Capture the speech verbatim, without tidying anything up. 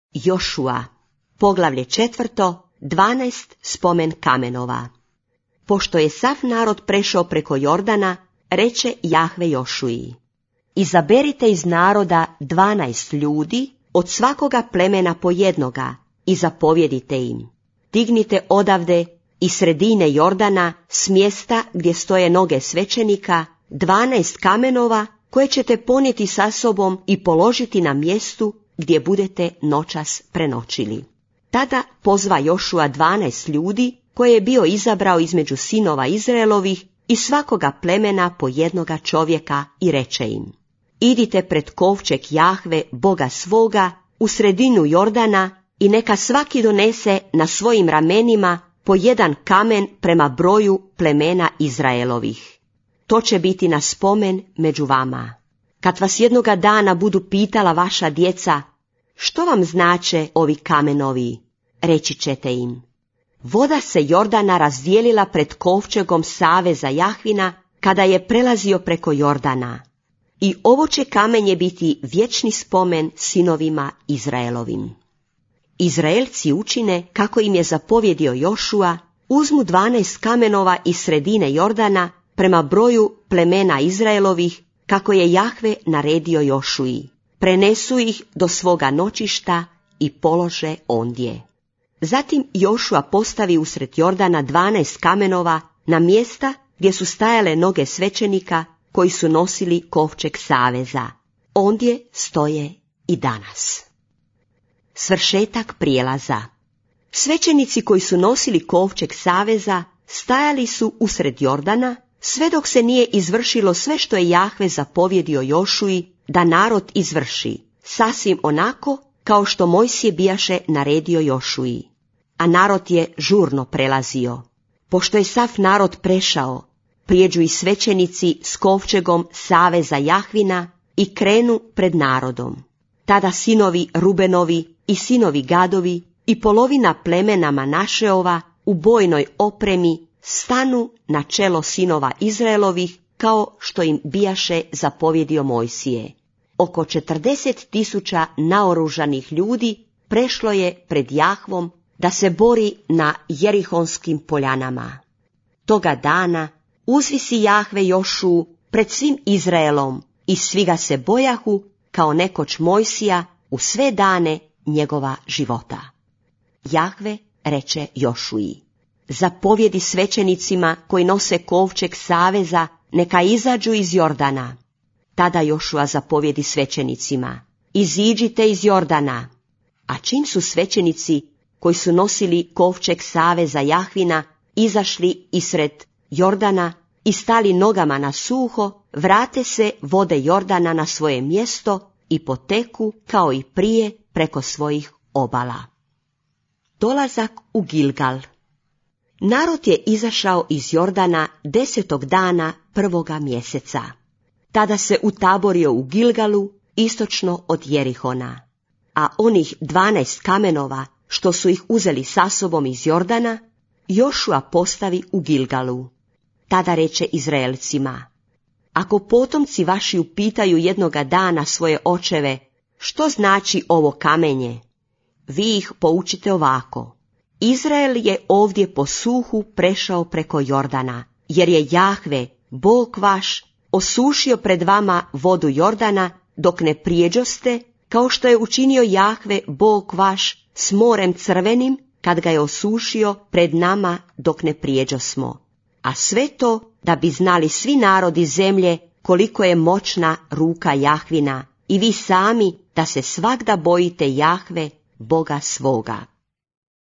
Jošua, poglavlje četvrto, dvanaest spomen kamenova. Pošto je sav narod prešao preko Jordana, reče Jahve Jošuji: izaberite iz naroda dvanaest ljudi, od svakoga plemena po jednoga, i zapovjedite im: dignite odavde iz sredine Jordana, s mjesta gdje stoje noge svećenika, dvanaest kamenova koje ćete ponijeti sa sobom i položiti na mjestu gdje budete noćas prenoćili. Tada pozva Jošua dvanaest ljudi koje je bio izabrao između sinova Izraelovih i svakoga plemena po jednoga čovjeka i reče im: idite pred kovčeg Jahve, Boga svoga, u sredinu Jordana i neka svaki donese na svojim ramenima po jedan kamen prema broju plemena Izraelovih. To će biti na spomen među vama. Kad vas jednoga dana budu pitala vaša djeca: što vam znače ovi kamenovi? Reći ćete im: voda se Jordana razdijelila pred kovčegom saveza Jahvina kada je prelazio preko Jordana. I ovo će kamenje biti vječni spomen sinovima Izraelovim. Izraelci učine kako im je zapovjedio Jošua, uzmu dvanaest kamenova iz sredine Jordana prema broju plemena Izraelovih, kako je Jahve naredio Jošuji. Prenesu ih do svoga noćišta i polože ondje. Zatim Jošua postavi usred Jordana dvanaest kamenova na mjesta gdje su stajale noge svećenika koji su nosili kovčeg saveza. Ondje stoje i danas. Svršetak prijelaza. Svećenici koji su nosili kovčeg saveza stajali su usred Jordana, sve dok se nije izvršilo sve što je Jahve zapovjedio Jošuji da narod izvrši, sasvim onako kao što Mojsije bijaše naredio Jošuji. A narod je žurno prelazio. Pošto je sav narod prešao, prijeđu i svećenici s kovčegom saveza Jahvina i krenu pred narodom. Tada sinovi Rubenovi i sinovi Gadovi i polovina plemena Manašeova u bojnoj opremi stanu na čelo sinova Izraelovih, kao što im bijaše zapovjedio Mojsije. Oko četrdeset tisuća naoružanih ljudi prešlo je pred Jahvom da se bori na Jerihonskim poljanama. Toga dana uzvisi Jahve Jošuu pred svim Izraelom i svi ga se bojahu kao nekoć Mojsija u sve dane njegova života. Jahve reče Jošuji: zapovjedi svećenicima koji nose kovčeg saveza neka izađu iz Jordana. Tada Jošua zapovjedi svećenicima: iziđite iz Jordana. A čim su svećenici koji su nosili kovčeg saveza Jahvina izašli isred Jordana i stali nogama na suho, vrate se vode Jordana na svoje mjesto i poteku kao i prije preko svojih obala. Dolazak u Gilgal. Narod je izašao iz Jordana desetog dana prvoga mjeseca. Tada se utaborio u Gilgalu, istočno od Jerihona. A onih dvanaest kamenova, što su ih uzeli sa sobom iz Jordana, Jošua postavi u Gilgalu. Tada reče Izraelcima: ako potomci vaši upitaju jednoga dana svoje očeve: što znači ovo kamenje? Vi ih poučite ovako: Izrael je ovdje po suhu prešao preko Jordana, jer je Jahve, Bog vaš, osušio pred vama vodu Jordana dok ne prijeđoste, kao što je učinio Jahve, Bog vaš, s morem crvenim, kad ga je osušio pred nama dok ne prijeđosmo. A sve to da bi znali svi narodi zemlje koliko je moćna ruka Jahvina, i vi sami da se svagda bojite Jahve, Boga svoga.